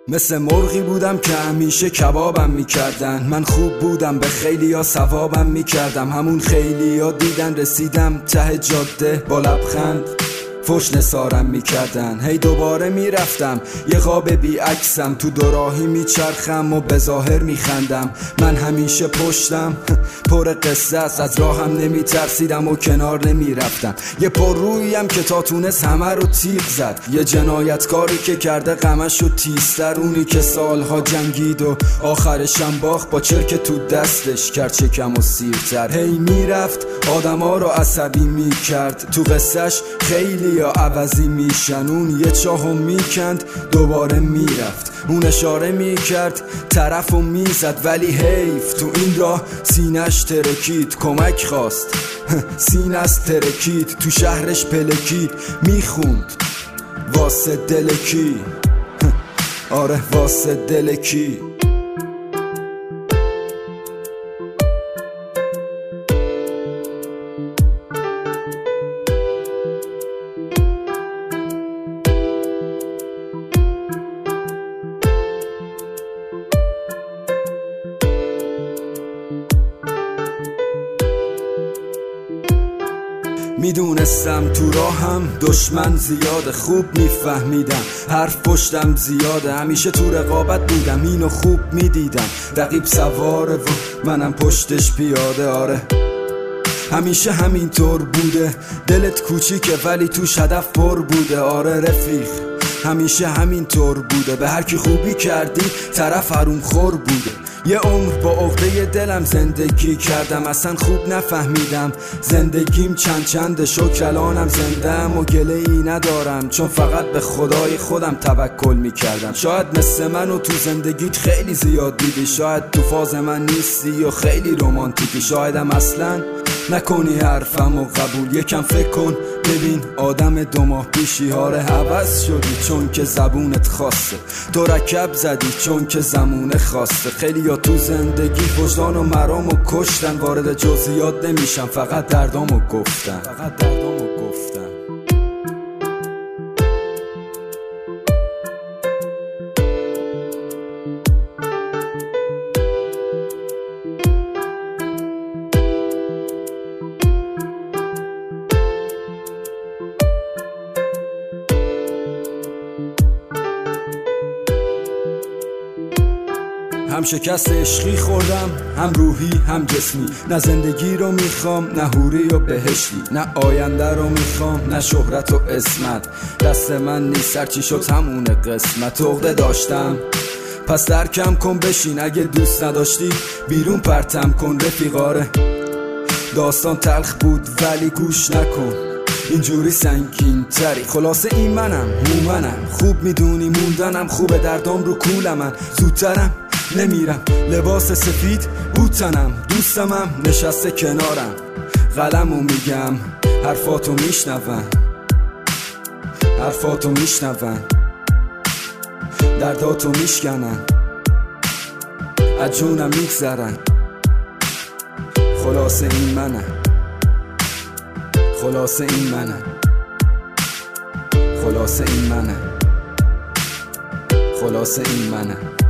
مثل مرغی بودم که همیشه کبابم میکردن. من خوب بودم، به خیلیا ثوابم میکردم. همون خیلیا دیدن رسیدم ته جاده، با لبخند فوش نثارم میکردن. هی دوباره میرفتم یه خواب بی عکسم، تو دوراهی میچرخم و به ظاهر میخندم. من همیشه پشتم پر قصه است، از راهم نمیترسیدم و کنار نمیرفتم. یه پر رویم که تا تونست همه رو تیغ زد، یه جنایتکاری که کرده غمش رو تیزتر، اونی که سالها جنگید و آخرشم باخت، با چرک تو دستش کرد شکم و سیرتر. هی میرفت آدما رو عصبی میکرد، تو قصهش خیلی یا عوضی میشن. اون یه چاهو میکند دوباره میرفت، اون اشاره میکرد طرفو میزد، ولی حیف تو این راه سینش ترکید. کمک خواست سینش ترکید، تو شهرش پلکید، میخوند واسه دل کی؟ آره واسه دل کی؟ میدونستم تو راهم دشمن زیاده، خوب میفهمیدم حرف پشتم زیاده. همیشه تو رقابت بودم، اینو خوب میدیدم، رقیب سواره و منم پشتش پیاده. آره همیشه همینطور بوده، دلت کوچیکه ولی توش هدف پر بوده. آره رفیق همیشه همینطور بوده، به هر کی خوبی کردی طرف حروم خور بوده. یه عمر با عقده دلم زندگی کردم، اصلا خوب نفهمیدم زندگیم چند شکر الانم زندم و گله ای ندارم، چون فقط به خدای خودم توکل میکردم. شاید مثل منو تو زندگیت خیلی زیاد دیدی، شاید تو فاز من نیستی و خیلی رومانتیکی، شایدم اصلا نکنی حرفم و قبول. یکم فکر کن ببین آدم 2 ماه پیشی، هاره عوض شدی چون که زبونت خاصه، تو رکب زدی چون که زمونه خواسته. خیلی یا تو زندگی وجدان و مرامو کشتن، وارد جزئیات نمیشم فقط دردامو گفتن. هم شکست عشقی خوردم، هم روحی هم جسمی. نه زندگی رو میخوام، نه حوری و بهشتی، نه آینده رو میخوام، نه شهرت و اسمت. دست من نیست، هرچی شد همونه قسمت. عقده داشتم پس درکم کن، بشین اگه دوست نداشتی بیرون پرتم کن. رفیقاره داستان تلخ بود ولی گوش نکن، اینجوری سنگین تری. خلاصه این منم خوب میدونی موندنم خوبه، دردام رو کولم، زودترم نمیرم. لباس سفید بوتنم، دوستمم نشسته کنارم، قلمو میگم حرفاتو میشنون، درداتو میشکنن، از جونم میگذرن. خلاصه این منه.